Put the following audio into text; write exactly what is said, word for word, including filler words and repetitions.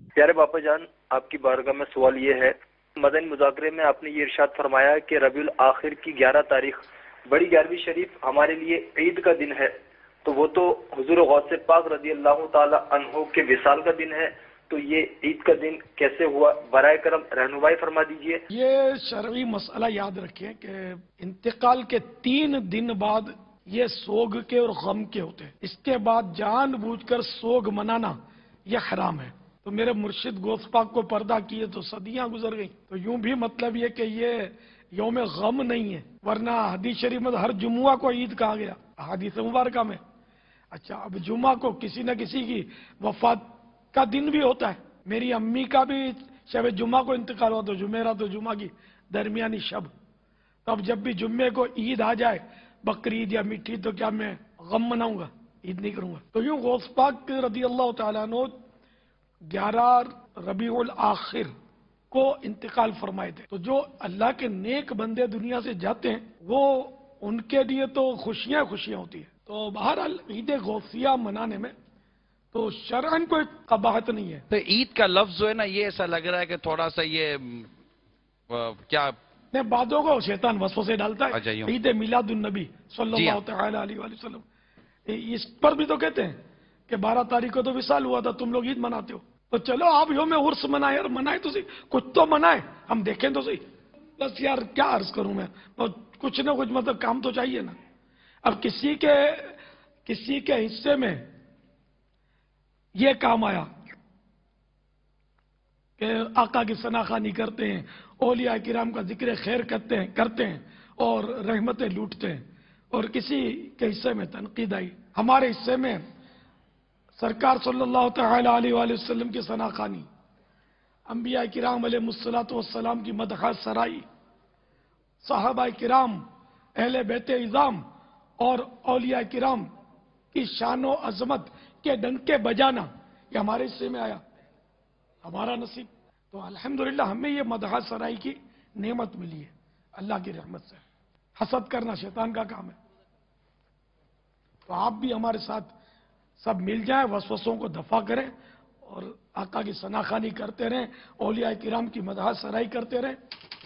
پیارے باپا جان، آپ کی بارگاہ میں سوال یہ ہے، مدنی مذاکرے میں آپ نے یہ ارشاد فرمایا کہ ربیع الآخر کی گیارہ تاریخ بڑی گیارہویں شریف ہمارے لیے عید کا دن ہے، تو وہ تو حضور غوث پاک رضی اللہ تعالی عنہ کے وصال کا دن ہے، تو یہ عید کا دن کیسے ہوا؟ برائے کرم رہنمائی فرما دیجئے۔ یہ شرعی مسئلہ یاد رکھیں کہ انتقال کے تین دن بعد یہ سوگ کے اور غم کے ہوتے ہیں، اس کے بعد جان بوجھ کر سوگ منانا یہ حرام ہے۔ تو میرے مرشد غوث پاک کو پردہ کیے تو صدیاں گزر گئیں، تو یوں بھی مطلب یہ کہ یہ یوم غم نہیں ہے، ورنہ حدیث شریف میں ہر جمعہ کو عید کہا گیا حدیث مبارکہ میں۔ اچھا، اب جمعہ کو کسی نہ کسی کی وفات کا دن بھی ہوتا ہے، میری امی کا بھی شب جمعہ کو انتقال ہوا، تو جمعرات تو جمعہ کی درمیانی شب، تو اب جب بھی جمعے کو عید آ جائے، بقرعید یا میٹھی، تو کیا میں غم مناؤں گا؟ عید نہیں کروں گا۔ تو یوں غوث پاک رضی اللہ تعالیٰ عنہ گیارہ ربیع الآخر کو انتقال فرمائے تھے، تو جو اللہ کے نیک بندے دنیا سے جاتے ہیں وہ ان کے لیے تو خوشیاں خوشیاں ہوتی ہیں۔ تو بہرحال عید غوثیہ منانے میں تو شرعن کوئی قباحت نہیں ہے۔ تو عید کا لفظ جو ہے نا، یہ ایسا لگ رہا ہے کہ تھوڑا سا یہ کیا باتوں کو شیطان وسوسے ڈالتا ہے۔ عید میلاد النبی صلی اللہ تعالی علیہ وآلہ وسلم، اس پر بھی تو کہتے ہیں کہ بارہ تاریخ کو تو وصال ہوا تھا، تم لوگ عید مناتے ہو، تو چلو آپ یوم عرس منائے، اور منائے تو صحیح، کچھ تو منائے، ہم دیکھیں تو صحیح۔ بس یار کیا عرض کروں میں، کچھ نہ کچھ مطلب کام تو چاہیے نا۔ اب کسی کے کسی کے حصے میں یہ کام آیا کہ آقا کی ثناخوانی کرتے ہیں، اولیاء کرام کا ذکر خیر کرتے ہیں کرتے ہیں اور رحمتیں لوٹتے ہیں، اور کسی کے حصے میں تنقید آئی، ہمارے حصے میں سرکار صلی اللہ تعالی علیہ وآلہ وسلم کی ثناخوانی، انبیاء کرام علیہ الصلوۃ والسلام کی مدح سرائی، صحابہ کرام، اہل بیت اعظام اور اولیاء کرام کی شان و عظمت کے ڈنکے بجانا، یہ ہمارے حصے میں آیا، ہمارا نصیب۔ تو الحمدللہ ہمیں یہ مدح سرائی کی نعمت ملی ہے اللہ کی رحمت سے۔ حسد کرنا شیطان کا کام ہے۔ تو آپ بھی ہمارے ساتھ سب مل جائیں، وسوسوں کو دفع کریں اور آقا کی ثناخوانی کرتے رہیں، اولیاء کرام کی مدح سرائی کرتے رہیں۔